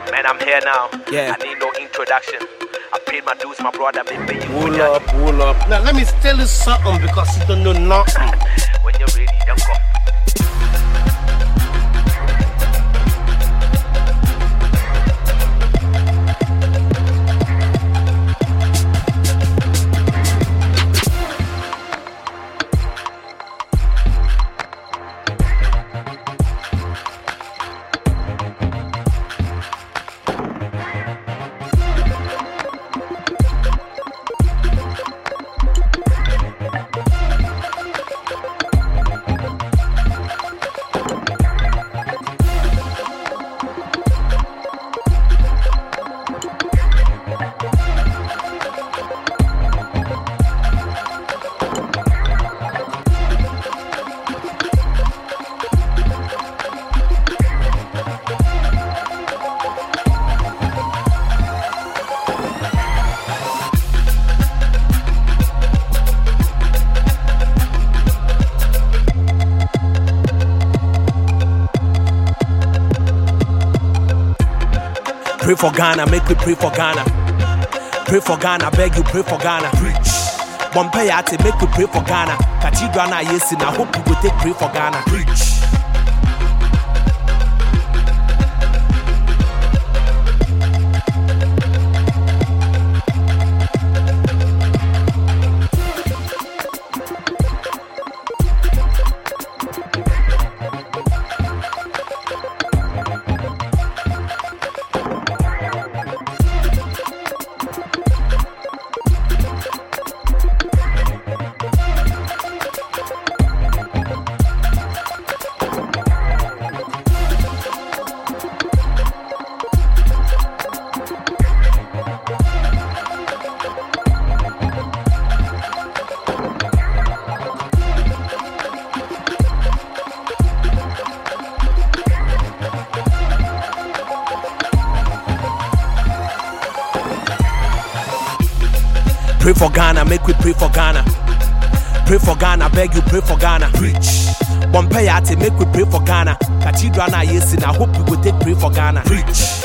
Man, I'm here now. Yeah. I need no introduction. I paid my dues, my brother. Baby, you Pull up. Now let me tell you something because you don't know nothing. When you're ready, don't go. Pray for Ghana, make we pray for Ghana. Pray for Ghana, beg you pray for Ghana. Preach. Bombay ate, make we pray for Ghana. Cathedral na yes, and I hope you will take pray for Ghana. Preach. Pray for Ghana, make we pray for Ghana. Pray for Ghana, beg you pray for Ghana. Preach. Bombay ate, make we pray for Ghana. Cathedral na yes, and I hope you will take pray for Ghana. Preach.